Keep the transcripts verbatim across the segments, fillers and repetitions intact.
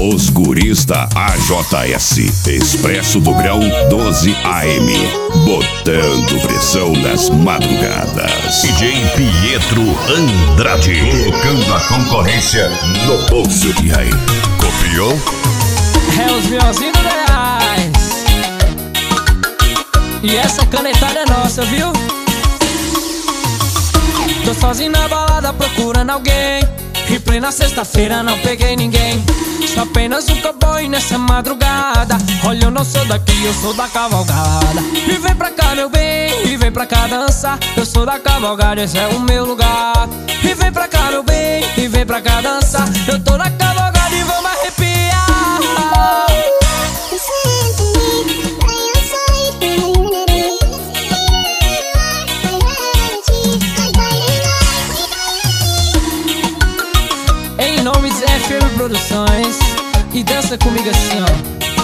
Os Gurista A J S, Expresso do Grão doze A M, botando pressão nas madrugadas. D J Pietro Andrade, colocando a concorrência no bolso. E aí, copiou? É os miozinhos reais. E essa canetada é nossa, viu? Tô sozinho na balada procurando alguém. Em plena sexta-feira não peguei ninguém. Sou apenas um cowboy nessa madrugada. Olha, eu não sou daqui, eu sou da cavalgada. E vem pra cá, meu bem, e vem pra cá dançar. Eu sou da cavalgada, esse é o meu lugar. E vem pra cá, meu bem, e vem pra cá dançar. Eu tô na cavalgada e vamos arrepiar. Em nome de F M Produções. E dança comigo assim, ó.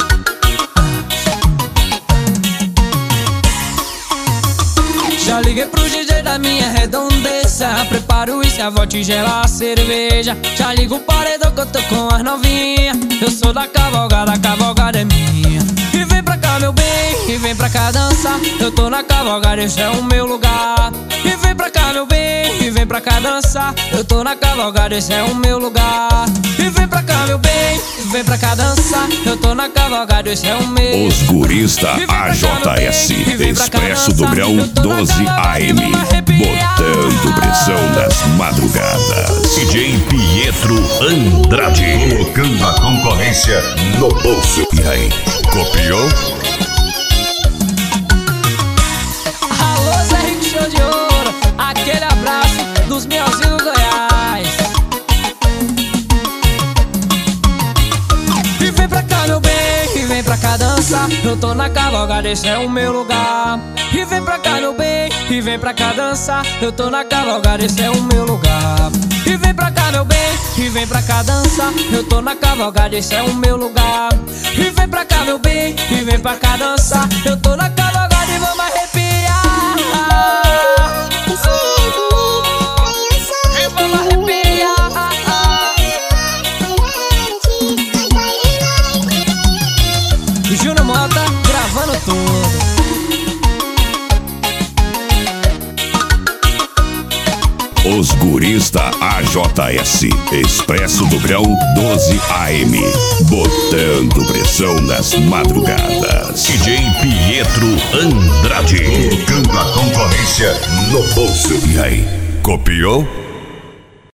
Já liguei pro D J da minha redondeza. Prepara o uísque, a vodka e gela a cerveja. Já ligo o paredão que eu tô com as novinhas. Eu sou da cavalgada, a cavalgada é minha. E vem pra cá, meu bem, e vem pra cá dançar. Eu tô na cavalgada, esse é o meu lugar. E vem pra cá, meu bem, e vem pra cá dançar. Eu tô na cavalgada, esse é o meu lugar. E vem pra cá, meu bem, e vem pra cá dançar. Eu tô na cavalgada, esse é o meu. Os Gurista A J S, Expresso do Grão doze A M, botando pressão nas madrugadas. D J Pietro Andrade, colocando a concorrência no bolso. E aí, copiou? Alô, Zé Rico Show de Ouro, aquele abraço dos miozinhos do Goiás. E vem pra cá, meu bem, e vem pra cá dançar. Eu tô na cavalgada, esse é o meu lugar. E vem pra cá, meu bem, e vem pra cá dançar. Eu tô na cavalgada, esse é o meu lugar. E vem pra cá, meu bem, e vem pra cá dançar. Eu tô na cavalgada, esse é o meu lugar. E vem pra cá, meu bem, e vem pra cá dançar. Eu tô na cavalgada e vamos arrepiar. E vamos arrepiar. Júnior Mota gravando tudo. Os Gurista A J S, Expresso do Grão doze A M, botando pressão nas madrugadas. D J Pietro Andrade, colocando a concorrência no bolso. E aí, copiou?